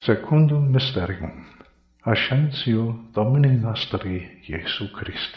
Secundum Mysterium, Ascensio Domini nostri Iesu Christi.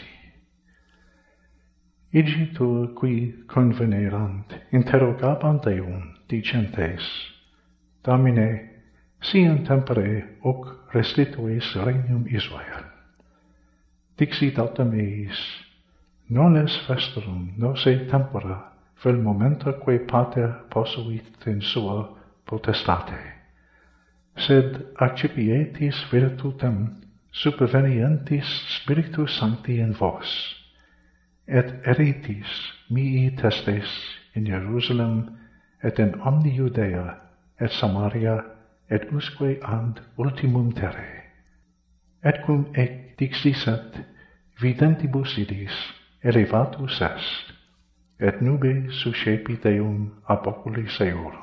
Igitur qui convenerant, interrogabant Deum, dicentes, Domine, si in tempore hoc restituis regnum Israel. Dixit autem eis, non es vestrum, nose tempora, vel momenta quae pater posuit in sua potestate. Sed accipietis virtutem supervenientis Spiritus Sancti in vos, et eritis mihi testes in Jerusalem, et in omni Judea, et Samaria, et usque ad ultimum terrae. Et cum ec dixisset, videntibus idis, elevatus est, et nube suscepi Deum ab oculis eorum.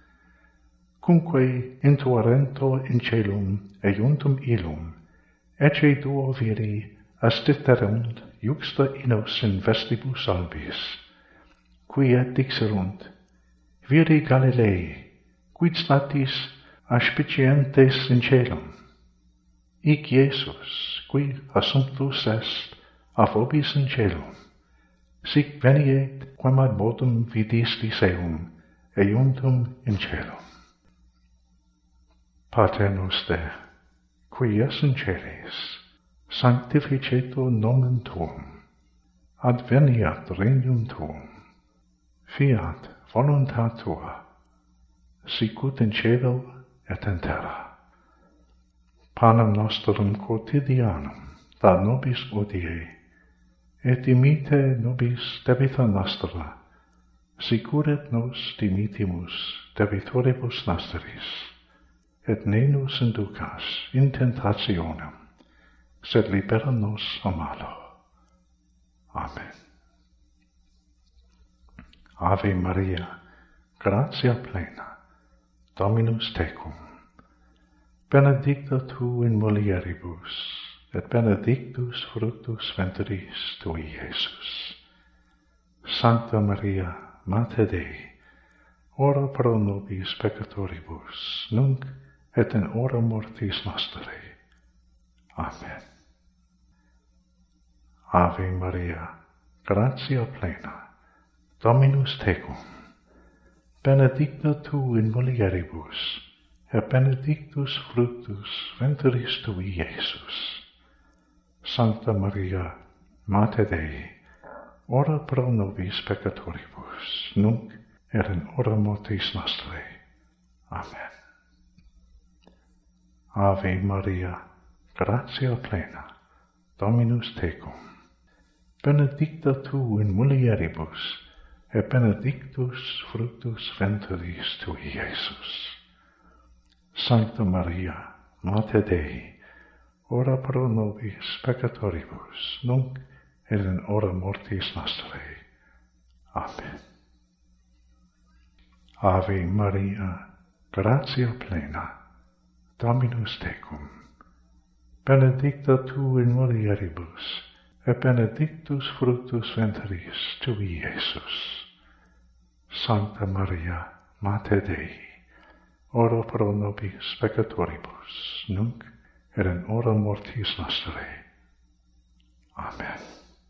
Cumque intuarento in celum eiuntum illum, ecce duo viri astiterunt juxta innos in vestibus albis, qui et dixerunt, viri Galilei, quid statis aspicientes in celum? Ic Iesus, qui assumptus est ab vobis in celum, sic veniet quam ad modum vidistis eum, eiuntum in celum. Pater noster, qui es in celis, sanctificetur nomen tuum, adveniat regnum tuum, fiat voluntas tua, sicut in cielo et in terra. Panem nostrum quotidianum da nobis hodie, et dimite nobis debita nostra, sicur et nos dimitimus debitoribus nostris, et ne nos inducas in tentationem, sed libera nos a malo. Amen. Ave Maria, gratia plena, Dominus tecum, benedicta tu in mulieribus, et benedictus fructus ventris tui, Iesus. Sancta Maria, Mater Dei, ora pro nobis peccatoribus, nunc et in hora mortis nostre. Amen. Ave Maria, gratia plena, Dominus tecum, benedicta tu in mulieribus, et benedictus fructus ventris tui, Iesus. Sancta Maria, Mater Dei, ora pro nobis peccatoribus, nunc et in hora mortis nostre. Amen. Ave Maria, gratia plena, Dominus tecum, benedicta tu in mulieribus, et benedictus fructus ventris tui, Iesus. Sancta Maria, Mater Dei, ora pro nobis peccatoribus, nunc et in hora mortis nostre. Amen. Ave Maria, gratia plena, Dominus tecum, benedicta tu in mulieribus, et benedictus fructus ventris tui, Iesus. Sancta Maria, Mater Dei, ora pro nobis peccatoribus, nunc et in hora mortis nostre. Amen.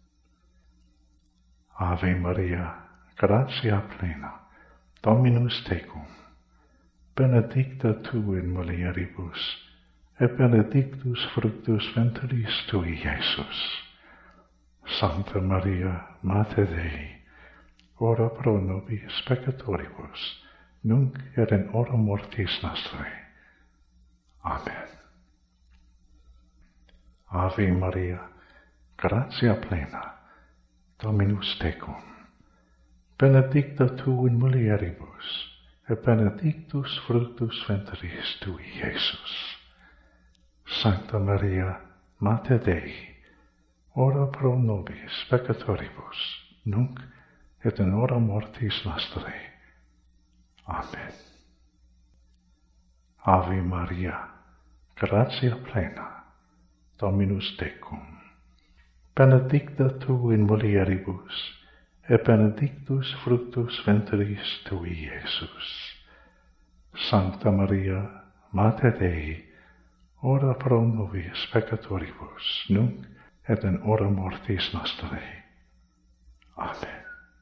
Ave Maria, gratia plena, Dominus tecum, benedicta tu in mulieribus, et benedictus fructus ventris tui, Iesus. Sancta Maria, Mater Dei, ora pro nobis peccatoribus, nunc et in hora mortis nostre. Amen. Ave Maria, gratia plena, Dominus tecum, benedicta tu in mulieribus, et benedictus fructus ventris tui, Iesus. Sancta Maria, Mater Dei, ora pro nobis peccatoribus, nunc et in hora mortis nostre. Amen. Ave Maria, gratia plena, Dominus tecum, benedicta tu in mulieribus, et benedictus fructus ventris tui, Iesus. Sancta Maria, Mater Dei, ora pro nobis peccatoribus, nunc et in hora mortis nostrae. Amen.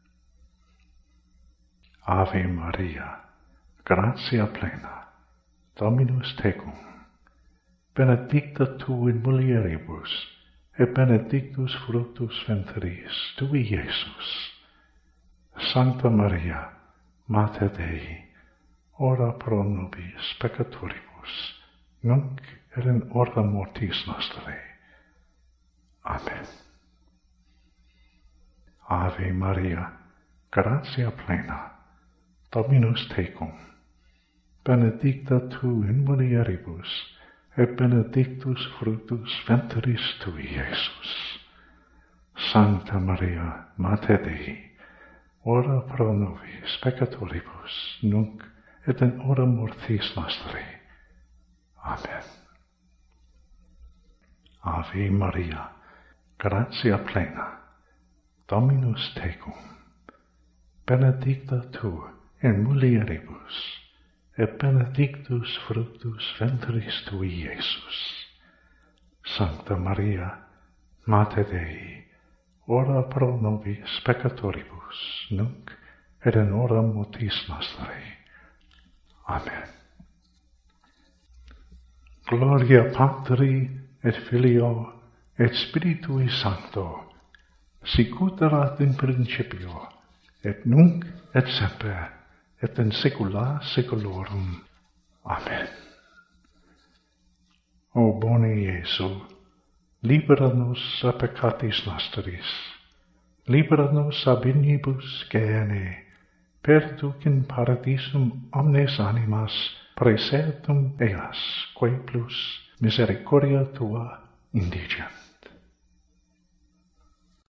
Ave Maria, gratia plena, Dominus tecum, benedicta tu in mulieribus, et benedictus fructus ventris tui, Iesus. Sancta Maria, Mater Dei, ora pro nobis peccatoribus, nunc et in hora mortis nostrae. Amen. Ave Maria, gratia plena, Dominus tecum, benedicta tu in mulieribus, et benedictus fructus ventris tui, Iesus. Sancta Maria, Mater Dei, ora pro nobis peccatoribus, nunc et in hora mortis nostrae. Amen. Ave Maria, gratia plena, Dominus tecum, benedicta tu in mulieribus, et benedictus fructus ventris tui, Iesus. Sancta Maria, Mater Dei, ora pro nobis peccatoribus, nunc et in hora mortis nostrae. Amen. Gloria Patri et Filio et Spiritui Sancto, sicut erat in principio, et nunc et semper, et in saecula saeculorum. Amen. O bone Iesu, libera nos a peccatis nostris, libera nos ab inibus Gehennae, perduc in paradisum omnes animas praesertum eas, quae plus misericordia tua indigent.